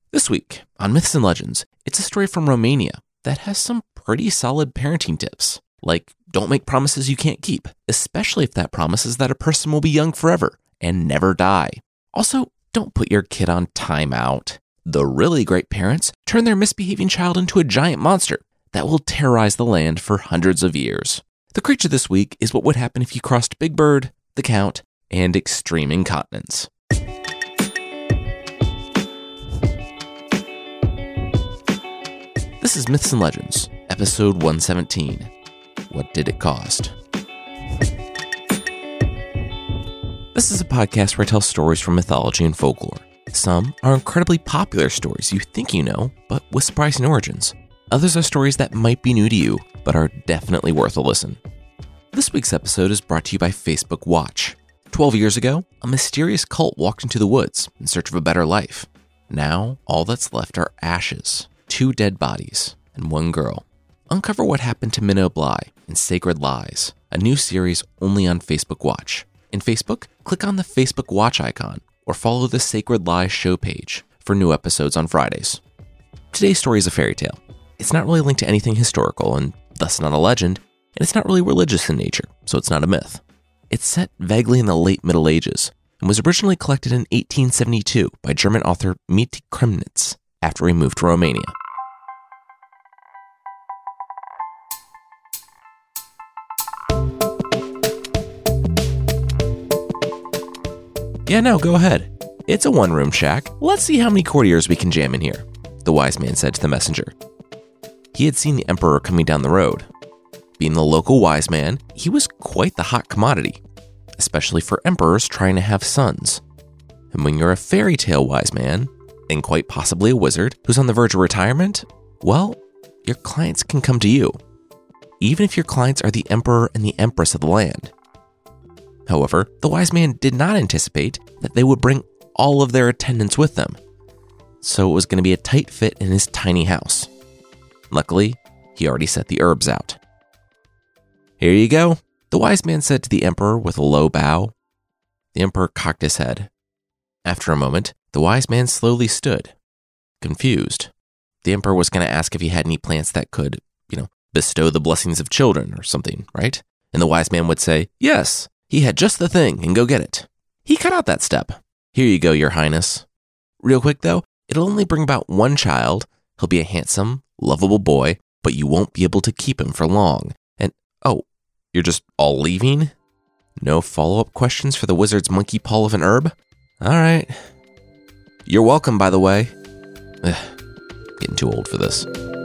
This week on Myths and Legends, it's a story from Romania that has some pretty solid parenting tips, like don't make promises you can't keep, especially if that promise is that a person will be young forever and never die. Also, don't put your kid on timeout. The really great parents turn their misbehaving child into a giant monster that will terrorize the land for hundreds of years. The creature this week is what would happen if you crossed Big Bird, the Count, and extreme incontinence. This is Myths and Legends, episode 117. What did it cost? This is a podcast where I tell stories from mythology and folklore. Some are incredibly popular stories you think you know, but with surprising origins. Others are stories that might be new to you, but are definitely worth a listen. This week's episode is brought to you by Facebook Watch. 12 years ago, a mysterious cult walked into the woods in search of a better life. Now, all that's left are ashes. 2 dead bodies, and 1 girl. Uncover what happened to Minna Bly in Sacred Lies, a new series only on Facebook Watch. In Facebook, click on the Facebook Watch icon or follow the Sacred Lies show page for new episodes on Fridays. Today's story is a fairy tale. It's not really linked to anything historical and thus not a legend, and it's not really religious in nature, so it's not a myth. It's set vaguely in the late Middle Ages and was originally collected in 1872 by German author Mitty Kremnitz after he moved to Romania. Yeah, no, go ahead. It's a one-room shack. Let's see how many courtiers we can jam in here, the wise man said to the messenger. He had seen the emperor coming down the road. Being the local wise man, he was quite the hot commodity, especially for emperors trying to have sons. And when you're a fairy tale wise man, and quite possibly a wizard who's on the verge of retirement, well, your clients can come to you, even if your clients are the emperor and the empress of the land. However, the wise man did not anticipate that they would bring all of their attendants with them, so it was going to be a tight fit in his tiny house. Luckily, he already set the herbs out. Here you go, the wise man said to the emperor with a low bow. The emperor cocked his head. After a moment, the wise man slowly stood, confused. The emperor was going to ask if he had any plants that could, bestow the blessings of children or something, right? And the wise man would say, yes, he had just the thing, and go get it. He cut out that step. Here you go, your highness. Real quick, though, it'll only bring about 1 child. He'll be a handsome, lovable boy, but you won't be able to keep him for long. And, you're just all leaving? No follow-up questions for the wizard's monkey paw of an herb? All right. You're welcome, by the way. Getting too old for this.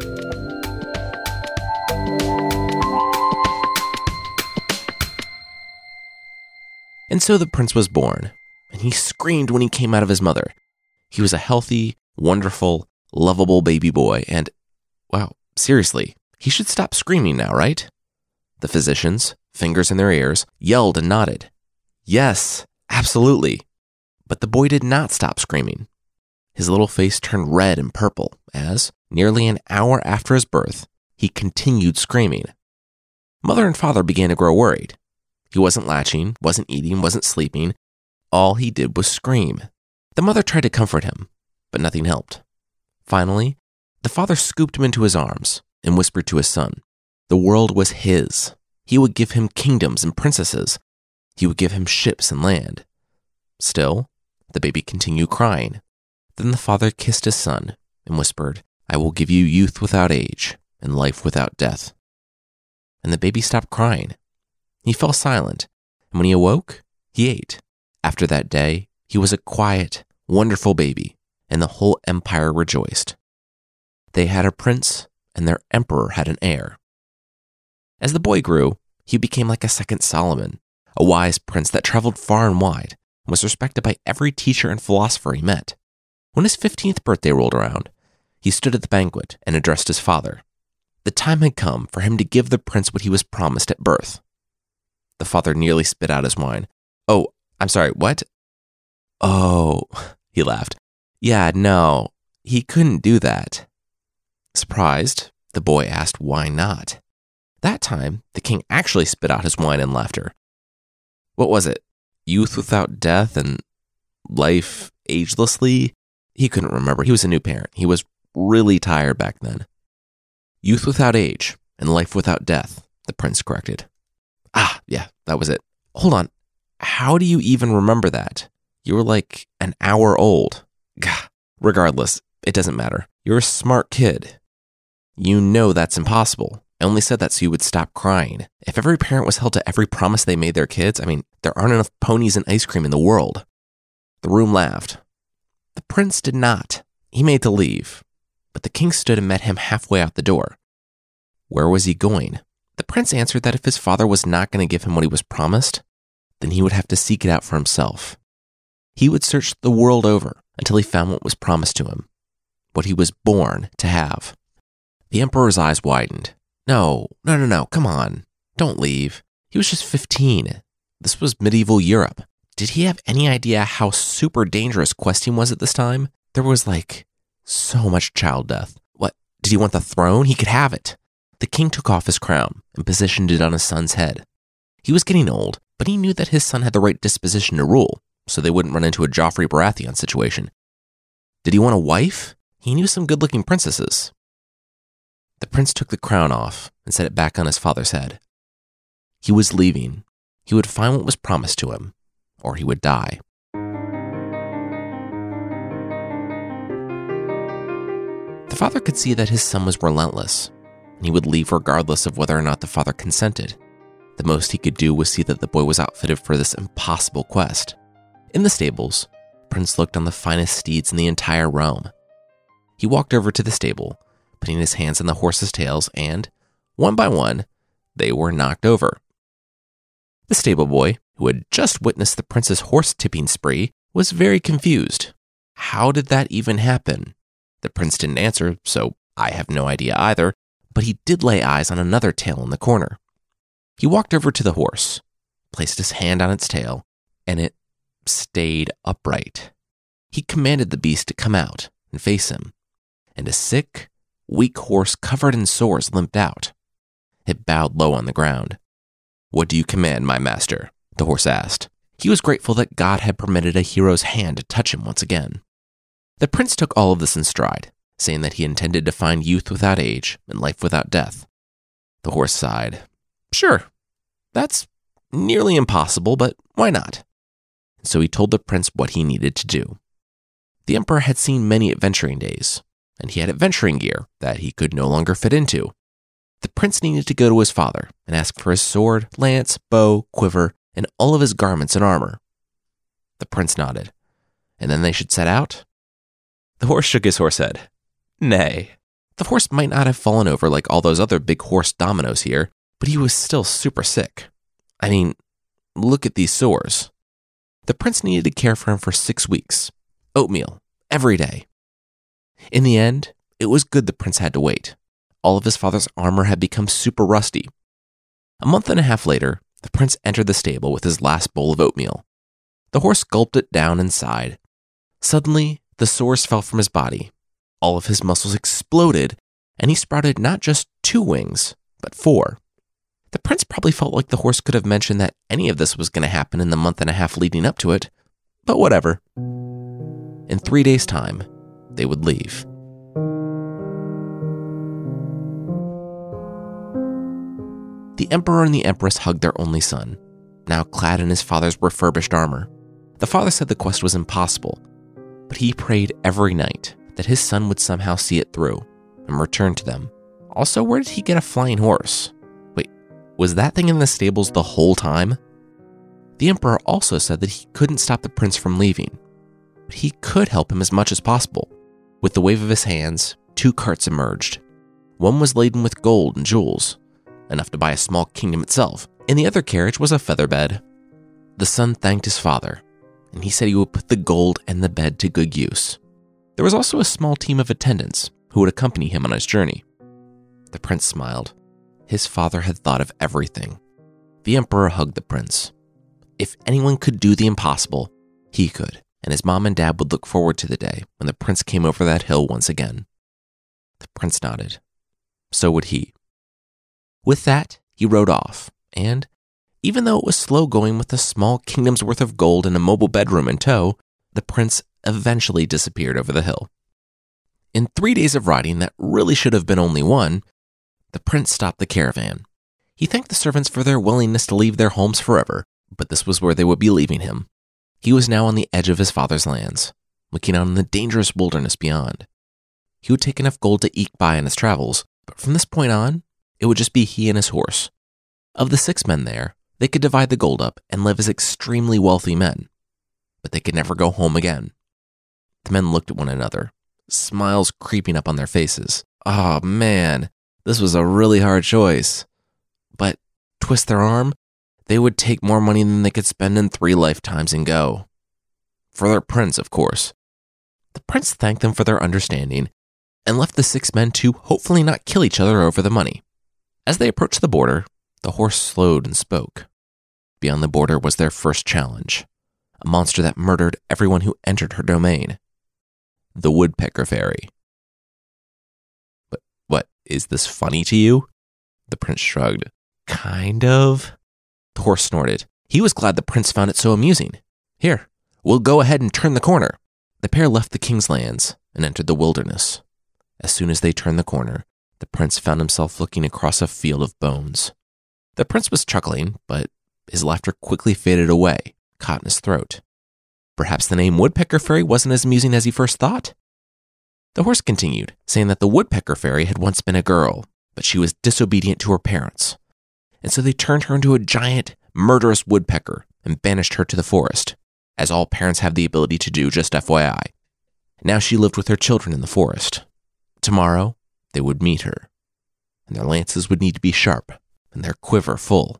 And so the prince was born, and he screamed when he came out of his mother. He was a healthy, wonderful, lovable baby boy, and, wow, seriously, he should stop screaming now, right? The physicians, fingers in their ears, yelled and nodded. Yes, absolutely. But the boy did not stop screaming. His little face turned red and purple as, nearly an hour after his birth, he continued screaming. Mother and father began to grow worried. He wasn't latching, wasn't eating, wasn't sleeping. All he did was scream. The mother tried to comfort him, but nothing helped. Finally, the father scooped him into his arms and whispered to his son, the world was his. He would give him kingdoms and princesses. He would give him ships and land. Still, the baby continued crying. Then the father kissed his son and whispered, I will give you youth without age and life without death. And the baby stopped crying. He fell silent, and when he awoke, he ate. After that day, he was a quiet, wonderful baby, and the whole empire rejoiced. They had a prince, and their emperor had an heir. As the boy grew, he became like a second Solomon, a wise prince that traveled far and wide, and was respected by every teacher and philosopher he met. When his 15th birthday rolled around, he stood at the banquet and addressed his father. The time had come for him to give the prince what he was promised at birth. The father nearly spit out his wine. Oh, I'm sorry, what? Oh, he laughed. Yeah, no, he couldn't do that. Surprised, the boy asked why not. That time, the king actually spit out his wine in laughter. What was it? Youth without death and life agelessly? He couldn't remember. He was a new parent. He was really tired back then. Youth without age and life without death, the prince corrected. Yeah, that was it. Hold on. How do you even remember that? You were like an hour old. Gah. Regardless, it doesn't matter. You're a smart kid. You know that's impossible. I only said that so you would stop crying. If every parent was held to every promise they made their kids, there aren't enough ponies and ice cream in the world. The room laughed. The prince did not. He made to leave, but the king stood and met him halfway out the door. Where was he going? The prince answered that if his father was not going to give him what he was promised, then he would have to seek it out for himself. He would search the world over until he found what was promised to him, what he was born to have. The emperor's eyes widened. No, come on. Don't leave. He was just 15. This was medieval Europe. Did he have any idea how super dangerous questing was at this time? There was so much child death. What, did he want the throne? He could have it. The king took off his crown and positioned it on his son's head. He was getting old, but he knew that his son had the right disposition to rule, so they wouldn't run into a Joffrey Baratheon situation. Did he want a wife? He knew some good-looking princesses. The prince took the crown off and set it back on his father's head. He was leaving. He would find what was promised to him, or he would die. The father could see that his son was relentless, and he would leave regardless of whether or not the father consented. The most he could do was see that the boy was outfitted for this impossible quest. In the stables, Prince looked on the finest steeds in the entire realm. He walked over to the stable, putting his hands on the horses' tails, and, one by one, they were knocked over. The stable boy, who had just witnessed the prince's horse-tipping spree, was very confused. How did that even happen? The prince didn't answer, so I have no idea either, but he did lay eyes on another tail in the corner. He walked over to the horse, placed his hand on its tail, and it stayed upright. He commanded the beast to come out and face him, and a sick, weak horse covered in sores limped out. It bowed low on the ground. "What do you command, my master?" the horse asked. He was grateful that God had permitted a hero's hand to touch him once again. The prince took all of this in stride, saying that he intended to find youth without age and life without death. The horse sighed. Sure, that's nearly impossible, but why not? So he told the prince what he needed to do. The emperor had seen many adventuring days, and he had adventuring gear that he could no longer fit into. The prince needed to go to his father and ask for his sword, lance, bow, quiver, and all of his garments and armor. The prince nodded. And then they should set out? The horse shook his horse head. Nay. The horse might not have fallen over like all those other big horse dominoes here, but he was still super sick. Look at these sores. The prince needed to care for him for 6 weeks. Oatmeal, every day. In the end, it was good the prince had to wait. All of his father's armor had become super rusty. A month and a half later, the prince entered the stable with his last bowl of oatmeal. The horse gulped it down and sighed. Suddenly, the sores fell from his body. All of his muscles exploded, and he sprouted not just 2 wings, but 4. The prince probably felt like the horse could have mentioned that any of this was going to happen in the month and a half leading up to it, but whatever. In 3 days' time, they would leave. The emperor and the empress hugged their only son, now clad in his father's refurbished armor. The father said the quest was impossible, but he prayed every night that his son would somehow see it through and return to them. Also, where did he get a flying horse? Wait, was that thing in the stables the whole time? The emperor also said that he couldn't stop the prince from leaving, but he could help him as much as possible. With the wave of his hands, 2 carts emerged. One was laden with gold and jewels, enough to buy a small kingdom itself. In the other carriage was a feather bed. The son thanked his father, and he said he would put the gold and the bed to good use. There was also a small team of attendants who would accompany him on his journey. The prince smiled. His father had thought of everything. The emperor hugged the prince. If anyone could do the impossible, he could, and his mom and dad would look forward to the day when the prince came over that hill once again. The prince nodded. So would he. With that, he rode off, and even though it was slow going with a small kingdom's worth of gold and a mobile bedroom in tow, the prince eventually disappeared over the hill. In 3 days of riding that really should have been only one, the prince stopped the caravan. He thanked the servants for their willingness to leave their homes forever, but this was where they would be leaving him. He was now on the edge of his father's lands, looking out on the dangerous wilderness beyond. He would take enough gold to eke by on his travels, but from this point on, it would just be he and his horse. Of the 6 men there, they could divide the gold up and live as extremely wealthy men, but they could never go home again. The men looked at one another, smiles creeping up on their faces. Oh man, this was a really hard choice. But twist their arm, they would take more money than they could spend in 3 lifetimes and go. For their prince, of course. The prince thanked them for their understanding and left the 6 men to hopefully not kill each other over the money. As they approached the border, the horse slowed and spoke. Beyond the border was their first challenge, a monster that murdered everyone who entered her domain. The Woodpecker Fairy. But what, is this funny to you? The prince shrugged. Kind of. The horse snorted. He was glad the prince found it so amusing. Here, we'll go ahead and turn the corner. The pair left the king's lands and entered the wilderness. As soon as they turned the corner, the prince found himself looking across a field of bones. The prince was chuckling, but his laughter quickly faded away, caught in his throat. Perhaps the name Woodpecker Fairy wasn't as amusing as he first thought. The horse continued, saying that the Woodpecker Fairy had once been a girl, but she was disobedient to her parents. And so they turned her into a giant, murderous woodpecker and banished her to the forest, as all parents have the ability to do, just FYI. Now she lived with her children in the forest. Tomorrow, they would meet her, and their lances would need to be sharp and their quiver full.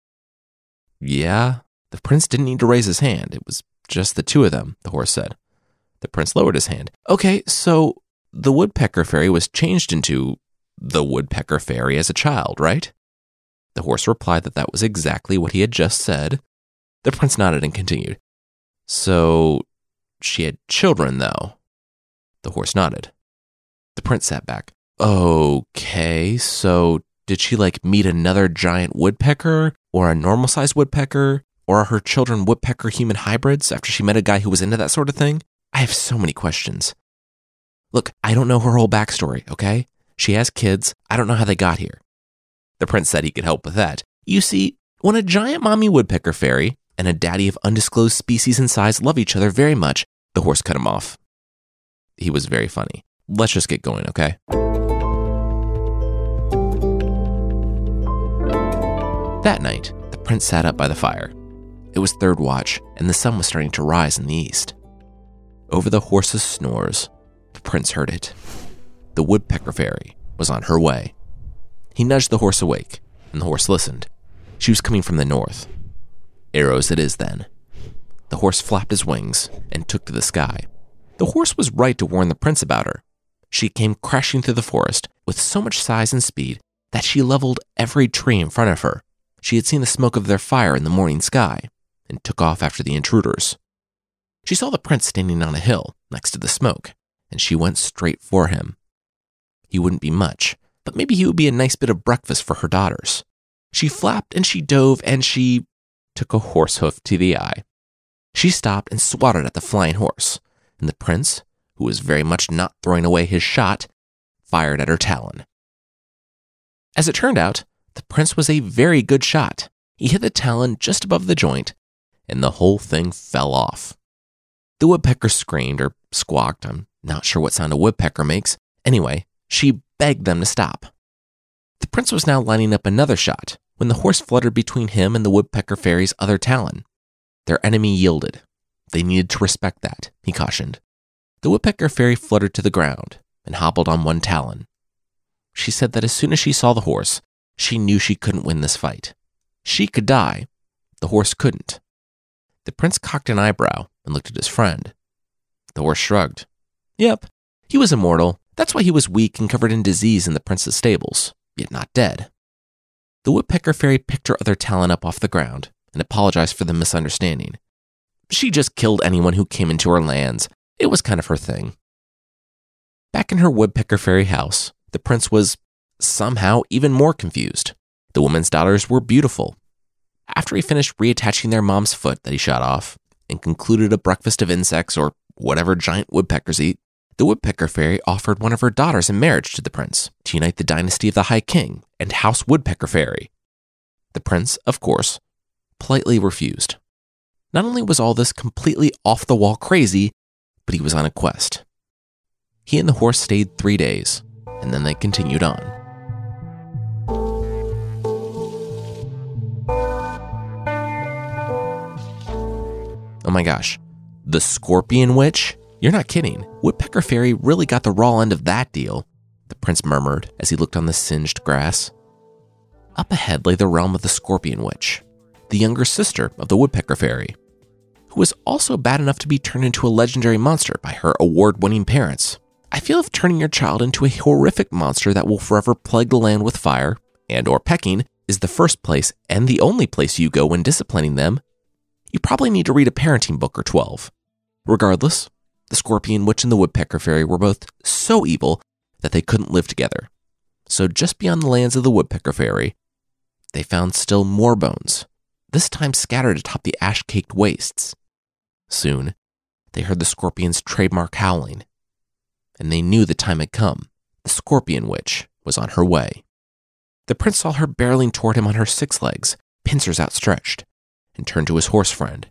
Yeah, the prince didn't need to raise his hand. It was just the 2 of them, the horse said. The prince lowered his hand. Okay, so the Woodpecker Fairy was changed into the Woodpecker Fairy as a child, right? The horse replied that that was exactly what he had just said. The prince nodded and continued. So, she had children, though? The horse nodded. The prince sat back. Okay, so did she meet another giant woodpecker, or a normal-sized woodpecker, or are her children woodpecker-human hybrids after she met a guy who was into that sort of thing? I have so many questions. Look, I don't know her whole backstory, okay? She has kids. I don't know how they got here. The prince said he could help with that. You see, when a giant mommy woodpecker fairy and a daddy of undisclosed species and size love each other very much, the horse cut him off. He was very funny. Let's just get going, okay? That night, the prince sat up by the fire. It was 3rd watch, and the sun was starting to rise in the east. Over the horse's snores, the prince heard it. The Woodpecker Fairy was on her way. He nudged the horse awake, and the horse listened. She was coming from the north. Arrows it is, then. The horse flapped his wings and took to the sky. The horse was right to warn the prince about her. She came crashing through the forest with so much size and speed that she leveled every tree in front of her. She had seen the smoke of their fire in the morning sky and took off after the intruders. She saw the prince standing on a hill next to the smoke, and she went straight for him. He wouldn't be much, but maybe he would be a nice bit of breakfast for her daughters. She flapped and she dove and she took a horse hoof to the eye. She stopped and swatted at the flying horse, and the prince, who was very much not throwing away his shot, fired at her talon. As it turned out, the prince was a very good shot. He hit the talon just above the joint, and the whole thing fell off. The woodpecker screamed or squawked. I'm not sure what sound a woodpecker makes. Anyway, she begged them to stop. The prince was now lining up another shot when the horse fluttered between him and the Woodpecker Fairy's other talon. Their enemy yielded. They needed to respect that, he cautioned. The Woodpecker Fairy fluttered to the ground and hobbled on one talon. She said that as soon as she saw the horse, she knew she couldn't win this fight. She could die. The horse couldn't. The prince cocked an eyebrow and looked at his friend. The horse shrugged. Yep, he was immortal. That's why he was weak and covered in disease in the prince's stables, yet not dead. The Woodpecker Fairy picked her other talon up off the ground and apologized for the misunderstanding. She just killed anyone who came into her lands. It was kind of her thing. Back in her Woodpecker Fairy house, the prince was somehow even more confused. The woman's daughters were beautiful. After he finished reattaching their mom's foot that he shot off and concluded a breakfast of insects or whatever giant woodpeckers eat, the woodpecker fairy offered one of her daughters in marriage to the prince to unite the dynasty of the High King and House Woodpecker Fairy. The prince, of course, politely refused. Not only was all this completely off-the-wall crazy, but he was on a quest. He and the horse stayed 3 days, and then they continued on. Oh my gosh, the Scorpion Witch? You're not kidding. Woodpecker Fairy really got the raw end of that deal, the prince murmured as he looked on the singed grass. Up ahead lay the realm of the Scorpion Witch, the younger sister of the Woodpecker Fairy, who was also bad enough to be turned into a legendary monster by her award-winning parents. I feel if turning your child into a horrific monster that will forever plague the land with fire and or pecking is the first place and the only place you go when disciplining them, you probably need to read a parenting book or 12. Regardless, the Scorpion Witch and the Woodpecker Fairy were both so evil that they couldn't live together. So just beyond the lands of the Woodpecker Fairy, they found still more bones, this time scattered atop the ash-caked wastes. Soon, they heard the Scorpion's trademark howling, and they knew the time had come. The Scorpion Witch was on her way. The prince saw her barreling toward him on her 6 legs, pincers outstretched, and turned to his horse friend.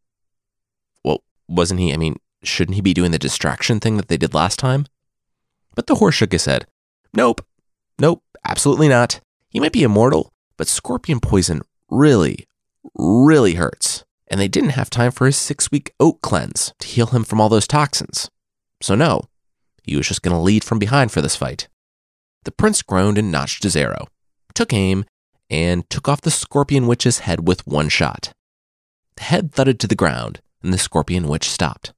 Well, shouldn't he be doing the distraction thing that they did last time? But the horse shook his head. Nope, absolutely not. He might be immortal, but scorpion poison really, really hurts. And they didn't have time for his 6-week oat cleanse to heal him from all those toxins. So no, he was just going to lead from behind for this fight. The prince groaned and notched his arrow, took aim, and took off the Scorpion Witch's head with one shot. The head thudded to the ground, and the Scorpion Witch stopped.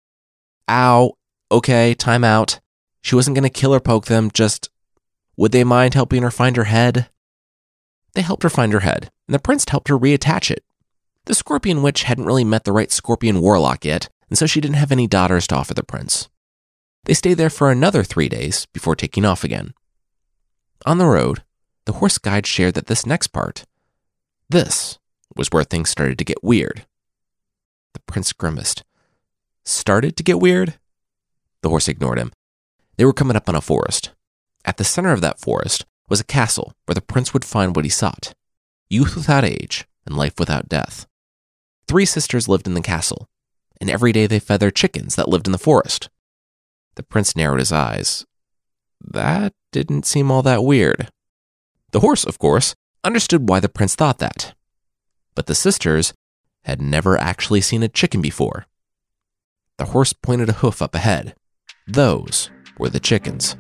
Ow, okay, time out. She wasn't going to kill or poke them, just, would they mind helping her find her head? They helped her find her head, and the prince helped her reattach it. The Scorpion Witch hadn't really met the right Scorpion Warlock yet, and so she didn't have any daughters to offer the prince. They stayed there for another 3 days before taking off again. On the road, the horse guide shared that this next part, this was where things started to get weird. The prince grimaced. Started to get weird? The horse ignored him. They were coming up on a forest. At the center of that forest was a castle where the prince would find what he sought: youth without age and life without death. 3 sisters lived in the castle, and every day they fed their chickens that lived in the forest. The prince narrowed his eyes. That didn't seem all that weird. The horse, of course, understood why the prince thought that. But the sisters had never actually seen a chicken before. The horse pointed a hoof up ahead. Those were the chickens.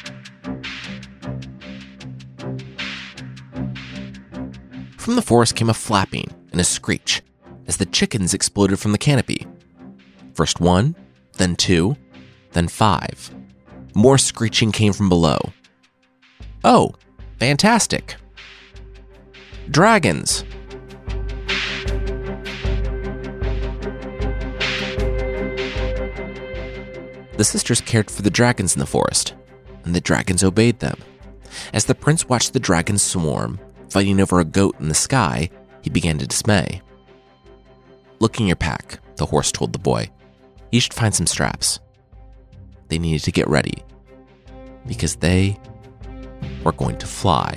From the forest came a flapping and a screech as the chickens exploded from the canopy. First 1, then 2, then 5. More screeching came from below. Oh, fantastic. Dragons. The sisters cared for the dragons in the forest, and the dragons obeyed them. As the prince watched the dragons swarm, fighting over a goat in the sky, he began to dismay. Look in your pack, the horse told the boy. You should find some straps. They needed to get ready, because they were going to fly.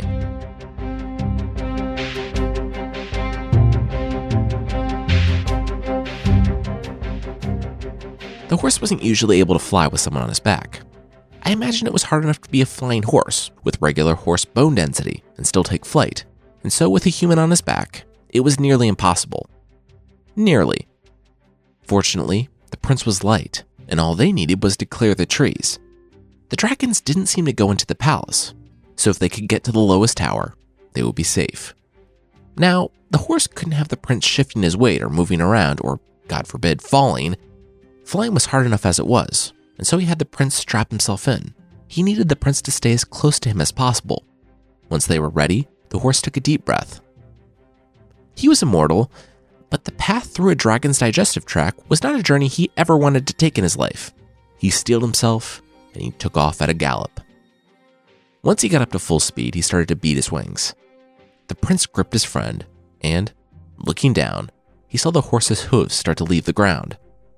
The horse wasn't usually able to fly with someone on his back. I imagine it was hard enough to be a flying horse with regular horse bone density and still take flight, and so with a human on his back, it was nearly impossible. Nearly. Fortunately, the prince was light, and all they needed was to clear the trees. The dragons didn't seem to go into the palace, so if they could get to the lowest tower, they would be safe. Now, the horse couldn't have the prince shifting his weight or moving around or, God forbid, falling. Flying was hard enough as it was, and so he had the prince strap himself in. He needed the prince to stay as close to him as possible. Once they were ready, the horse took a deep breath. He was immortal, but the path through a dragon's digestive tract was not a journey he ever wanted to take in his life. He steeled himself, and he took off at a gallop. Once he got up to full speed, he started to beat his wings. The prince gripped his friend, and, looking down, he saw the horse's hooves start to leave the ground.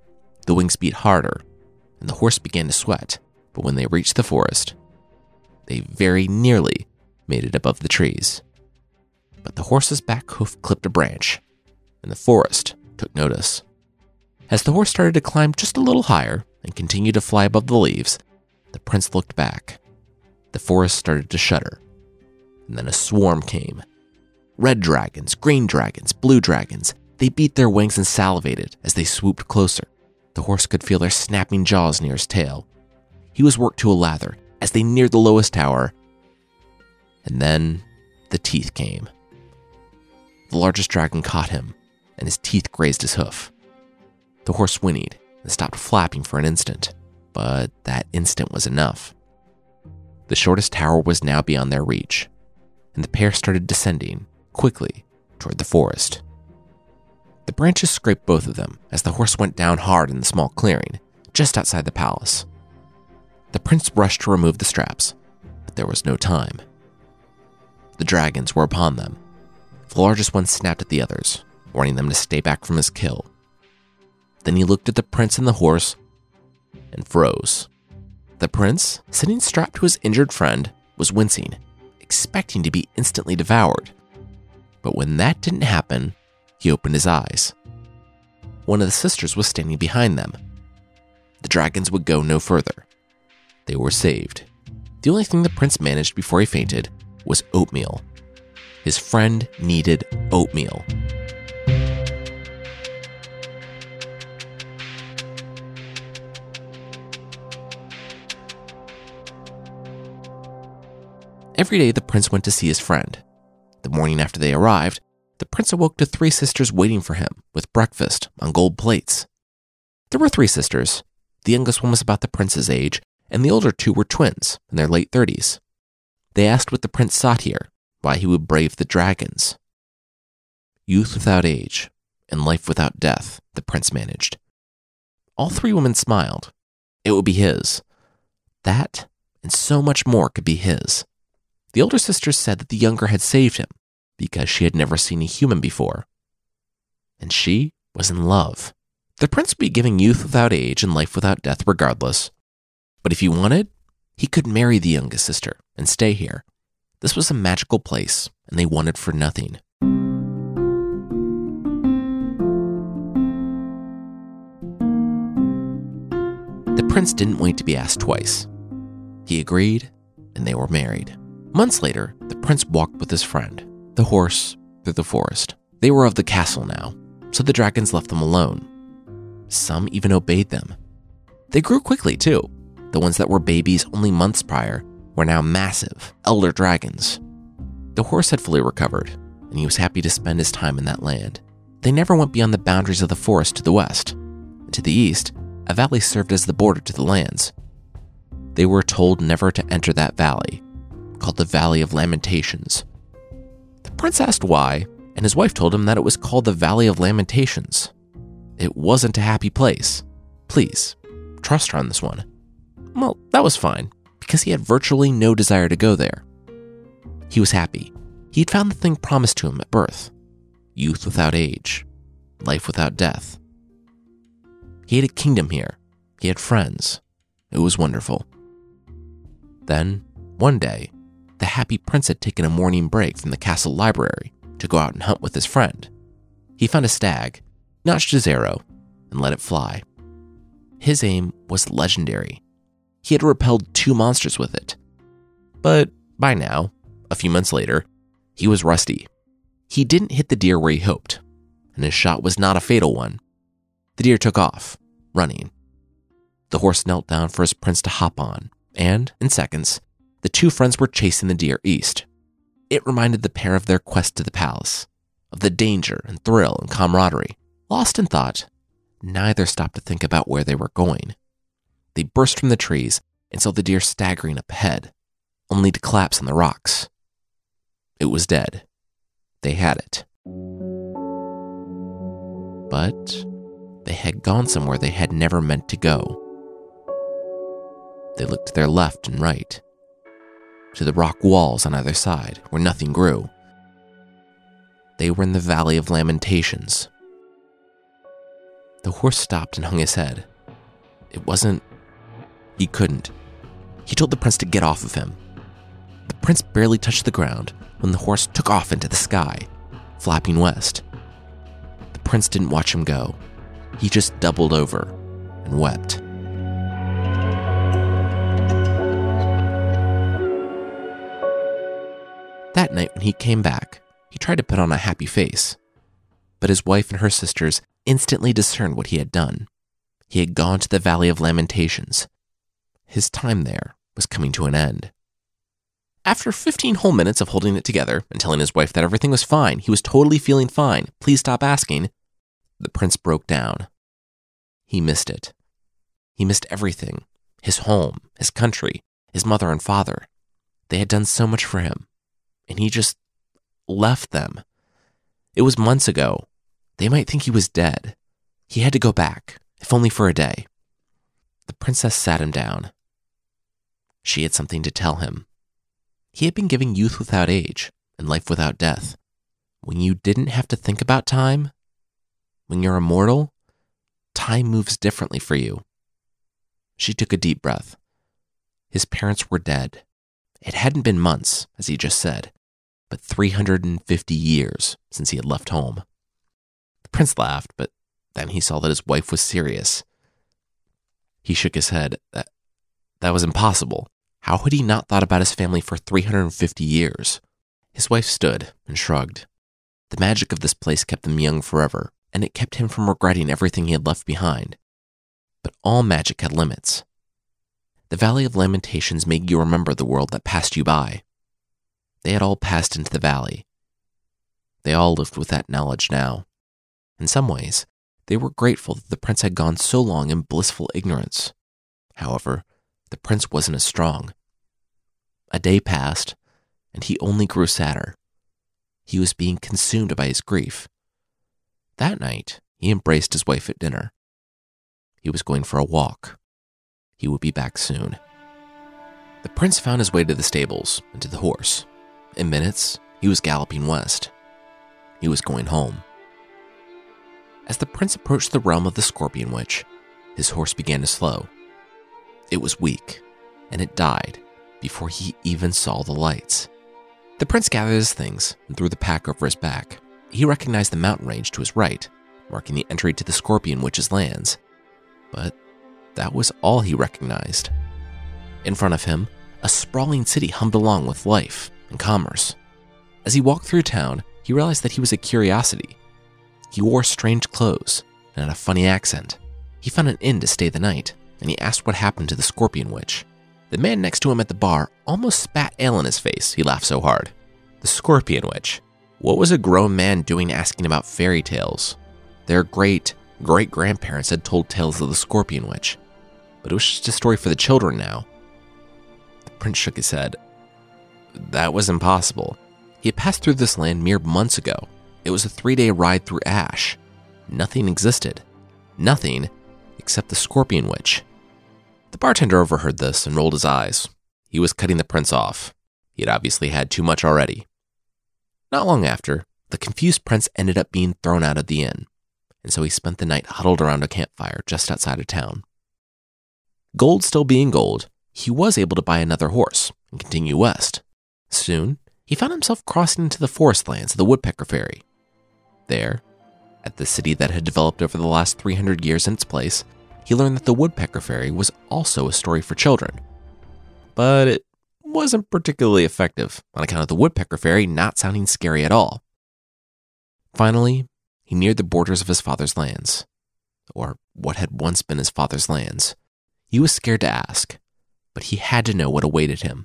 The wings beat harder, and the horse began to sweat, but when they reached the forest, they very nearly made it above the trees. But the horse's back hoof clipped a branch, and the forest took notice. As the horse started to climb just a little higher and continued to fly above the leaves, the prince looked back. The forest started to shudder, and then a swarm came. Red dragons, green dragons, blue dragons, they beat their wings and salivated as they swooped closer. The horse could feel their snapping jaws near his tail. He was worked to a lather as they neared the lowest tower, and then the teeth came. The largest dragon caught him, and his teeth grazed his hoof. The horse whinnied and stopped flapping for an instant, but that instant was enough. The shortest tower was now beyond their reach, and the pair started descending quickly toward the forest. The branches scraped both of them as the horse went down hard in the small clearing just outside the palace. The prince rushed to remove the straps, but there was no time. The dragons were upon them. The largest one snapped at the others, warning them to stay back from his kill. Then he looked at the prince and the horse and froze. The prince, sitting strapped to his injured friend, was wincing, expecting to be instantly devoured. But when that didn't happen, he opened his eyes. One of the sisters was standing behind them. The dragons would go no further. They were saved. The only thing the prince managed before he fainted was oatmeal. His friend needed oatmeal. Every day the prince went to see his friend. The morning after they arrived, the prince awoke to 3 sisters waiting for him with breakfast on gold plates. There were 3 sisters. The youngest one was about the prince's age, and the older 2 were twins in their late 30s. They asked what the prince sought here, why he would brave the dragons. Youth without age and life without death, the prince managed. All 3 women smiled. It would be his. That and so much more could be his. The older sister said that the younger had saved him because she had never seen a human before. And she was in love. The prince would be giving youth without age and life without death regardless. But if he wanted, he could marry the youngest sister and stay here. This was a magical place, and they wanted for nothing. The prince didn't wait to be asked twice. He agreed, and they were married. Months later, the prince walked with his friend, the horse, through the forest. They were of the castle now, so the dragons left them alone. Some even obeyed them. They grew quickly, too. The ones that were babies only months prior were now massive, elder dragons. The horse had fully recovered, and he was happy to spend his time in that land. They never went beyond the boundaries of the forest to the west. And to the east, a valley served as the border to the lands. They were told never to enter that valley, called the Valley of Lamentations. The prince asked why, and his wife told him that it was called the Valley of Lamentations. It wasn't a happy place. Please, trust her on this one. Well, that was fine, because he had virtually no desire to go there. He was happy. He had found the thing promised to him at birth. Youth without age. Life without death. He had a kingdom here. He had friends. It was wonderful. Then, one day, the happy prince had taken a morning break from the castle library to go out and hunt with his friend. He found a stag, notched his arrow, and let it fly. His aim was legendary. He had repelled 2 monsters with it. But by now, a few months later, he was rusty. He didn't hit the deer where he hoped, and his shot was not a fatal one. The deer took off, running. The horse knelt down for his prince to hop on, and, in seconds, the 2 friends were chasing the deer east. It reminded the pair of their quest to the palace, of the danger and thrill and camaraderie. Lost in thought, neither stopped to think about where they were going. They burst from the trees and saw the deer staggering up ahead, only to collapse on the rocks. It was dead. They had it. But they had gone somewhere they had never meant to go. They looked to their left and right, to the rock walls on either side where nothing grew. They were in the Valley of Lamentations. The horse stopped and hung his head, He couldn't. He told the prince to get off of him. The prince barely touched the ground when the horse took off into the sky, flapping west. The prince didn't watch him go. He just doubled over and wept. That night when he came back, he tried to put on a happy face, but his wife and her sisters instantly discerned what he had done. He had gone to the Valley of Lamentations. His time there was coming to an end. After 15 whole minutes of holding it together and telling his wife that everything was fine, he was totally feeling fine, please stop asking, the prince broke down. He missed it. He missed everything. His home, his country, his mother and father. They had done so much for him, and he just left them. It was months ago. They might think he was dead. He had to go back, if only for a day. The princess sat him down. She had something to tell him. He had been giving youth without age and life without death. When you didn't have to think about time, when you're immortal, time moves differently for you. She took a deep breath. His parents were dead. It hadn't been months, as he just said, but 350 years since he had left home. The prince laughed, but then he saw that his wife was serious. He shook his head. That was impossible. How had he not thought about his family for 350 years? His wife stood and shrugged. The magic of this place kept them young forever, and it kept him from regretting everything he had left behind. But all magic had limits. The Valley of Lamentations made you remember the world that passed you by. They had all passed into the valley. They all lived with that knowledge now. In some ways, they were grateful that the prince had gone so long in blissful ignorance. However, the prince wasn't as strong. A day passed, and he only grew sadder. He was being consumed by his grief. That night, he embraced his wife at dinner. He was going for a walk. He would be back soon. The prince found his way to the stables and to the horse. In minutes, he was galloping west. He was going home. As the prince approached the realm of the Scorpion Witch, his horse began to slow. It was weak, and it died before he even saw the lights. The prince gathered his things and threw the pack over his back. He recognized the mountain range to his right, marking the entry to the Scorpion Witch's lands. But that was all he recognized. In front of him, a sprawling city hummed along with life and commerce. As he walked through town, he realized that he was a curiosity. He wore strange clothes and had a funny accent. He found an inn to stay the night, and he asked what happened to the Scorpion Witch. The man next to him at the bar almost spat ale in his face, he laughed so hard. The Scorpion Witch. What was a grown man doing asking about fairy tales? Their great-great-grandparents had told tales of the Scorpion Witch, but it was just a story for the children now. The prince shook his head. That was impossible. He had passed through this land mere months ago. It was a 3-day ride through ash. Nothing existed. Nothing except the Scorpion Witch. The bartender overheard this and rolled his eyes. He was cutting the prince off. He had obviously had too much already. Not long after, the confused prince ended up being thrown out of the inn, and so he spent the night huddled around a campfire just outside of town. Gold still being gold, he was able to buy another horse and continue west. Soon, he found himself crossing into the forest lands of the Woodpecker Fairy. There, at the city that had developed over the last 300 years in its place, he learned that the Woodpecker Fairy was also a story for children. But it wasn't particularly effective on account of the Woodpecker Fairy not sounding scary at all. Finally, he neared the borders of his father's lands, or what had once been his father's lands. He was scared to ask, but he had to know what awaited him.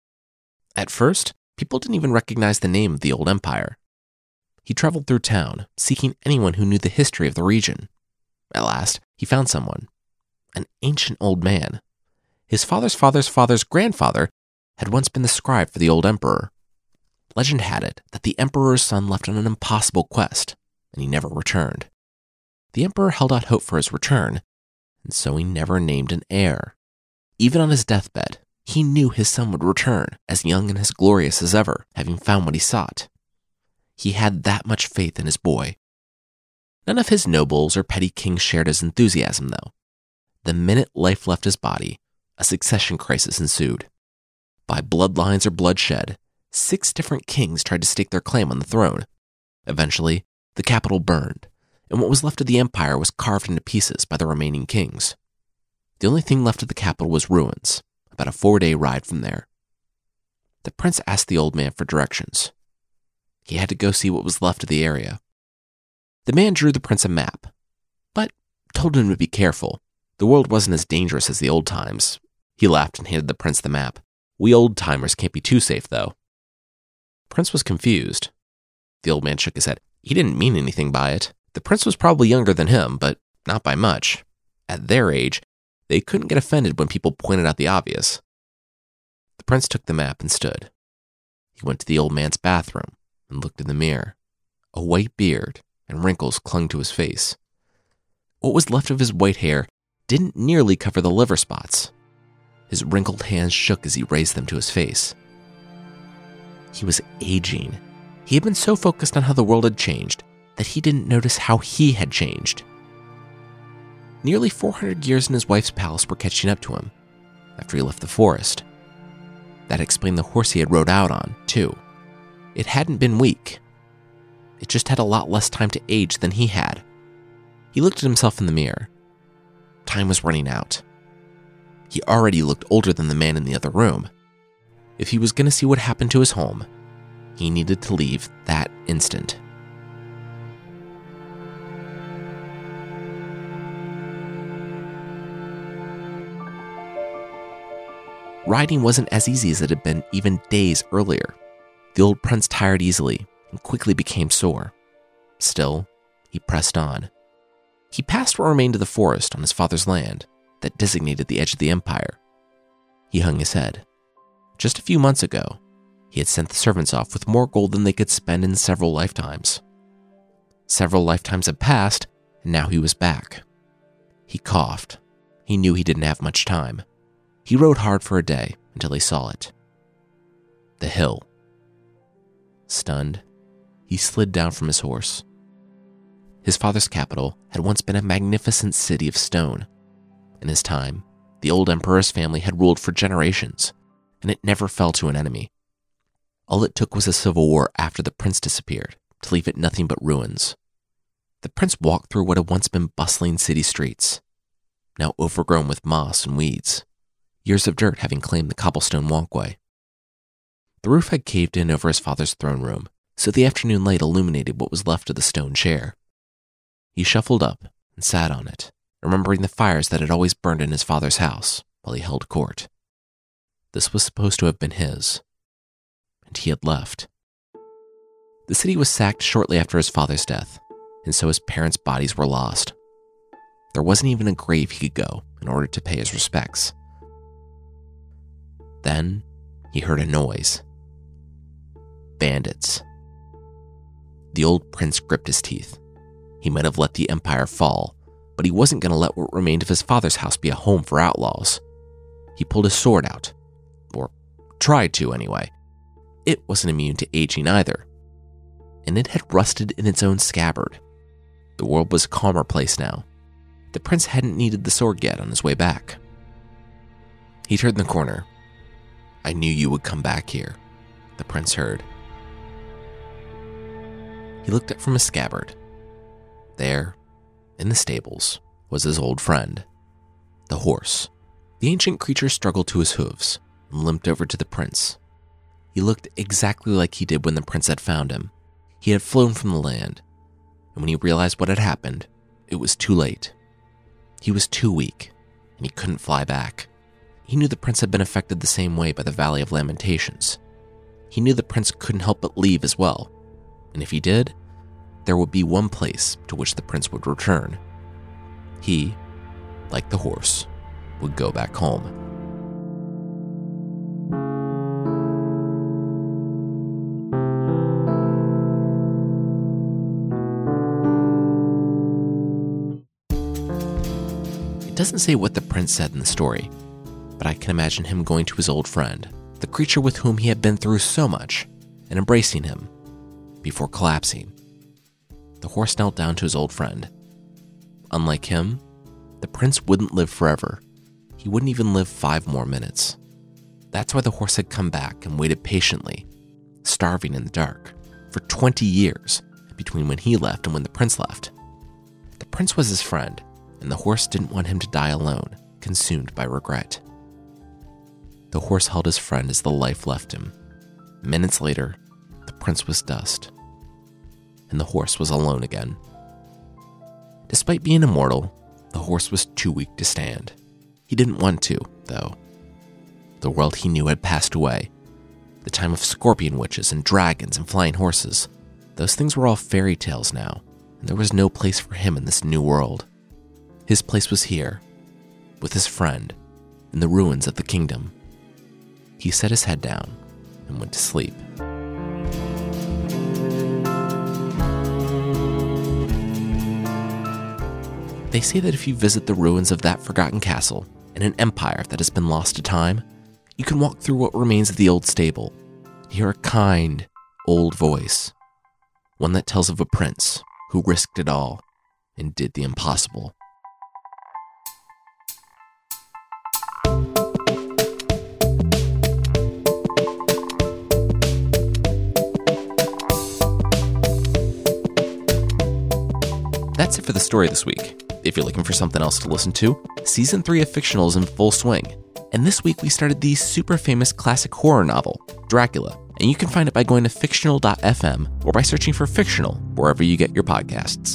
At first, people didn't even recognize the name of the old empire. He traveled through town, seeking anyone who knew the history of the region. At last, he found someone, an ancient old man. His father's father's father's grandfather had once been the scribe for the old emperor. Legend had it that the emperor's son left on an impossible quest, and he never returned. The emperor held out hope for his return, and so he never named an heir. Even on his deathbed, he knew his son would return, as young and as glorious as ever, having found what he sought. He had that much faith in his boy. None of his nobles or petty kings shared his enthusiasm, though. The minute life left his body, a succession crisis ensued. By bloodlines or bloodshed, 6 different kings tried to stake their claim on the throne. Eventually, the capital burned, and what was left of the empire was carved into pieces by the remaining kings. The only thing left of the capital was ruins, about a 4-day ride from there. The prince asked the old man for directions. He had to go see what was left of the area. The man drew the prince a map, but told him to be careful. The world wasn't as dangerous as the old times. He laughed and handed the prince the map. We old-timers can't be too safe, though. The prince was confused. The old man shook his head. He didn't mean anything by it. The prince was probably younger than him, but not by much. At their age, they couldn't get offended when people pointed out the obvious. The prince took the map and stood. He went to the old man's bathroom and looked in the mirror. A white beard and wrinkles clung to his face. What was left of his white hair didn't nearly cover the liver spots. His wrinkled hands shook as he raised them to his face. He was aging. He had been so focused on how the world had changed that he didn't notice how he had changed. Nearly 400 years in his wife's palace were catching up to him after he left the forest. That explained the horse he had rode out on, too. It hadn't been weak. It just had a lot less time to age than he had. He looked at himself in the mirror. Time was running out. He already looked older than the man in the other room. If he was going to see what happened to his home, he needed to leave that instant. Riding wasn't as easy as it had been even days earlier. The old prince tired easily and quickly became sore. Still, he pressed on. He passed what remained of the forest on his father's land that designated the edge of the empire. He hung his head. Just a few months ago, he had sent the servants off with more gold than they could spend in several lifetimes. Several lifetimes had passed, and now he was back. He coughed. He knew he didn't have much time. He rode hard for a day until he saw it. The hill. Stunned, he slid down from his horse. His father's capital had once been a magnificent city of stone. In his time, the old emperor's family had ruled for generations, and it never fell to an enemy. All it took was a civil war after the prince disappeared to leave it nothing but ruins. The prince walked through what had once been bustling city streets, now overgrown with moss and weeds, years of dirt having claimed the cobblestone walkway. The roof had caved in over his father's throne room, so the afternoon light illuminated what was left of the stone chair. He shuffled up and sat on it, remembering the fires that had always burned in his father's house while he held court. This was supposed to have been his, and he had left. The city was sacked shortly after his father's death, and so his parents' bodies were lost. There wasn't even a grave he could go in order to pay his respects. Then he heard a noise. Bandits. The old prince gripped his teeth. He might have let the empire fall, but he wasn't going to let what remained of his father's house be a home for outlaws. He pulled his sword out, or tried to anyway. It wasn't immune to aging either, and it had rusted in its own scabbard. The world was a calmer place now. The prince hadn't needed the sword yet on his way back. He turned the corner. "I knew you would come back here," the prince heard. He looked up from his scabbard. There, in the stables, was his old friend, the horse. The ancient creature struggled to his hooves and limped over to the prince. He looked exactly like he did when the prince had found him. He had flown from the land, and when he realized what had happened, it was too late. He was too weak, and he couldn't fly back. He knew the prince had been affected the same way by the Valley of Lamentations. He knew the prince couldn't help but leave as well, and if he did, there would be one place to which the prince would return. He, like the horse, would go back home. It doesn't say what the prince said in the story, but I can imagine him going to his old friend, the creature with whom he had been through so much, and embracing him before collapsing. The horse knelt down to his old friend. Unlike him, the prince wouldn't live forever. He wouldn't even live 5 more minutes. That's why the horse had come back and waited patiently, starving in the dark, for 20 years between when he left and when the prince left. The prince was his friend, and the horse didn't want him to die alone, consumed by regret. The horse held his friend as the life left him. Minutes later, the prince was dust, and the horse was alone again. Despite being immortal, the horse was too weak to stand. He didn't want to, though. The world he knew had passed away. The time of scorpion witches and dragons and flying horses. Those things were all fairy tales now, and there was no place for him in this new world. His place was here, with his friend, in the ruins of the kingdom. He set his head down and went to sleep. They say that if you visit the ruins of that forgotten castle in an empire that has been lost to time, you can walk through what remains of the old stable, hear a kind, old voice, one that tells of a prince who risked it all and did the impossible. That's it for the story this week. If you're looking for something else to listen to, Season 3 of Fictional is in full swing. And this week we started the super famous classic horror novel, Dracula. And you can find it by going to fictional.fm or by searching for Fictional wherever you get your podcasts.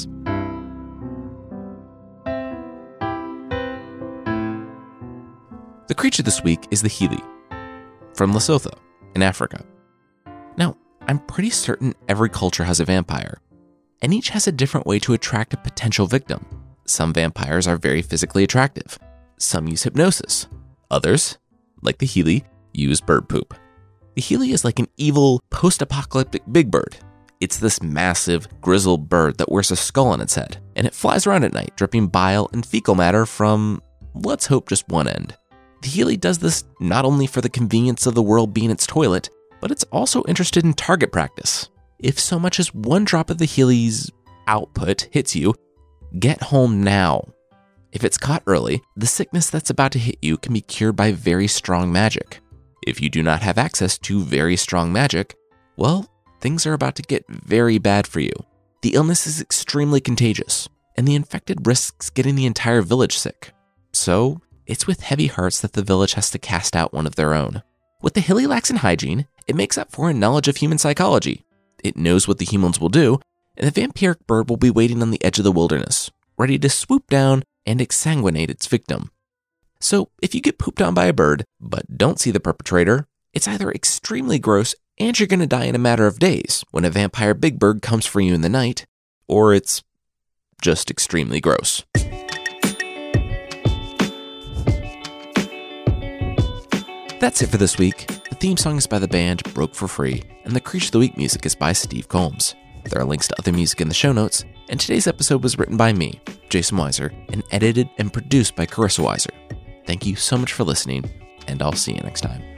The creature this week is the Healy, from Lesotho, in Africa. Now, I'm pretty certain every culture has a vampire, and each has a different way to attract a potential victim. Some vampires are very physically attractive. Some use hypnosis. Others, like the Healy, use bird poop. The Healy is like an evil, post-apocalyptic big bird. It's this massive, grizzled bird that wears a skull on its head, and it flies around at night, dripping bile and fecal matter from, let's hope, just one end. The Healy does this not only for the convenience of the world being its toilet, but it's also interested in target practice. If so much as one drop of the Healy's output hits you, get home now. If it's caught early, the sickness that's about to hit you can be cured by very strong magic. If you do not have access to very strong magic, well, things are about to get very bad for you. The illness is extremely contagious, and the infected risks getting the entire village sick. So, it's with heavy hearts that the village has to cast out one of their own. With the Healy lacks in hygiene, it makes up for a knowledge of human psychology. It knows what the humans will do, and the vampiric bird will be waiting on the edge of the wilderness, ready to swoop down and exsanguinate its victim. So, if you get pooped on by a bird, but don't see the perpetrator, it's either extremely gross and you're going to die in a matter of days when a vampire big bird comes for you in the night, or it's just extremely gross. That's it for this week. The theme song is by the band Broke for Free, and the Creature of the Week music is by Steve Combs. There are links to other music in the show notes, and today's episode was written by me, Jason Weiser, and edited and produced by Carissa Weiser. Thank you so much for listening, and I'll see you next time.